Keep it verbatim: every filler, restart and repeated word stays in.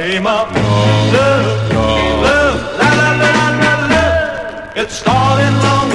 game of love, love, la la la la la. It started long